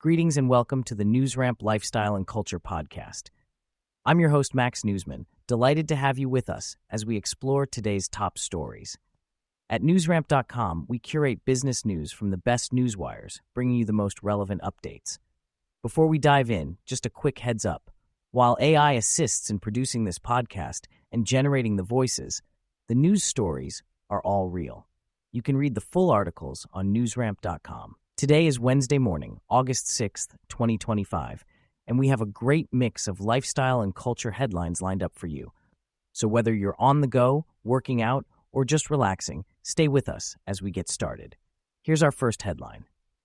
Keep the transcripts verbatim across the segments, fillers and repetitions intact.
Greetings and welcome to the NewsRamp Lifestyle and Culture Podcast. I'm your host, Max Newsman, delighted to have you with us as we explore today's top stories. At newsramp dot com, we curate business news from the best newswires, bringing you the most relevant updates. Before we dive in, just a quick heads up. While A I assists in producing this podcast and generating the voices, the news stories are all real. You can read the full articles on newsramp dot com. Today is Wednesday morning, August sixth, twenty twenty-five, and we have a great mix of lifestyle and culture headlines lined up for you. So whether you're on the go, working out, or just relaxing, stay with us as we get started. Here's our first headline.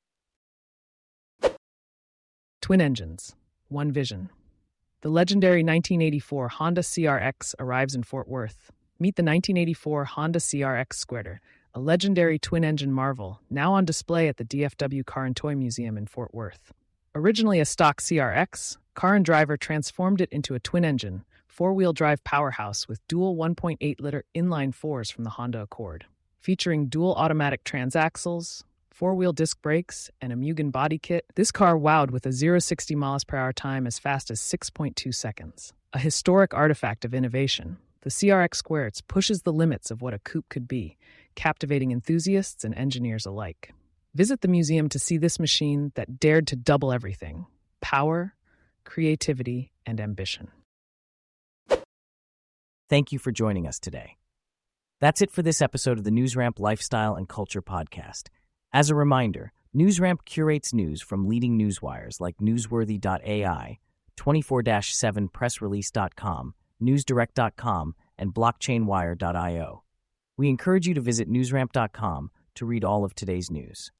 Twin engines, one vision. The legendary nineteen eighty-four Honda C R X arrives in Fort Worth. Meet the nineteen eighty-four Honda C R X Squirter, a legendary twin-engine marvel, now on display at the D F W Car and Toy Museum in Fort Worth. Originally a stock C R X, Car and Driver transformed it into a twin-engine, four-wheel drive powerhouse with dual one point eight liter inline fours from the Honda Accord. Featuring dual automatic transaxles, four-wheel disc brakes, and a Mugen body kit, this car wowed with a zero to sixty miles per hour time as fast as six point two seconds. A historic artifact of innovation, the C R X Squirts pushes the limits of what a coupe could be, captivating enthusiasts and engineers alike. Visit the museum to see this machine that dared to double everything: power, creativity, and ambition. Thank you for joining us today. That's it for this episode of the NewsRamp Lifestyle and Culture Podcast. As a reminder, NewsRamp curates news from leading newswires like newsworthy dot A I, twenty-four seven press release dot com, newsdirect dot com, and blockchain wire dot io. We encourage you to visit newsramp dot com to read all of today's news.